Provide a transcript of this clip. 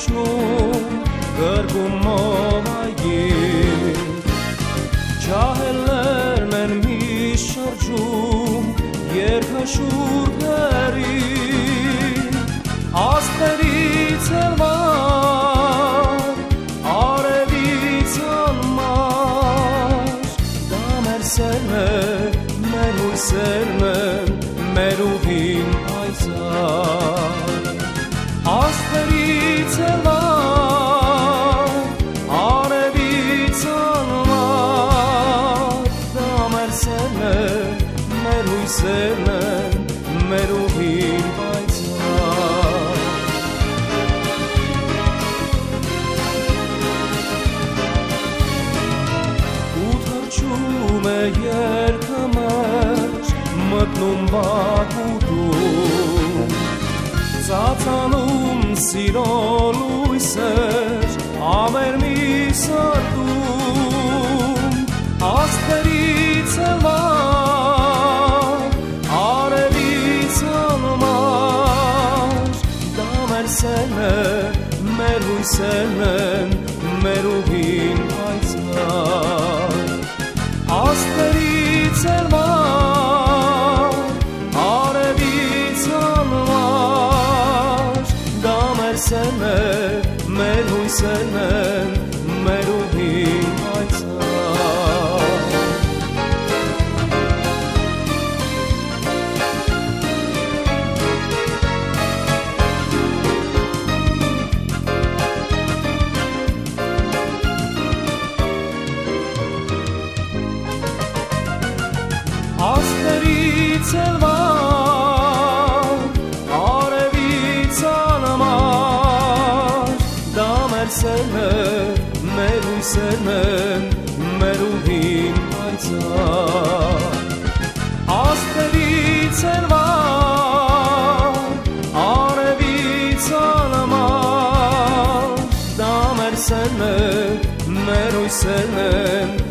կոչնում գրկում մովայիր ջահելներն են միշտ շրջում երկաշուր դերի աստղերից էլ վար արևից անմար դա մեր սերն է մեր հույսերն են մեր ուղին պայծառ աստղերից էլ վար արևից անմար դա մեր սերն է մեր հույսերն են մեր ուղին պայծառ ու թրջում է երգը մեջ մտնում բակուտում ծածանում սիրո լույսեր ամեր մի սրտում աստղերից էլ վար արևից անմար դա մեր սերն է մեր հույսերն են մեր ուղին պայծառ աստղերից էլ վար արևից անմար դա մեր սերն է մեր հույսերն են մեր ուղին պայծառ աստղերից էլ վար արևից անմար դա մեր սերն է մեր հույսերն են մեր ուղին պայծառ աստղերից էլ վար արևից անմար դա մեր սերն է մեր հույսերն են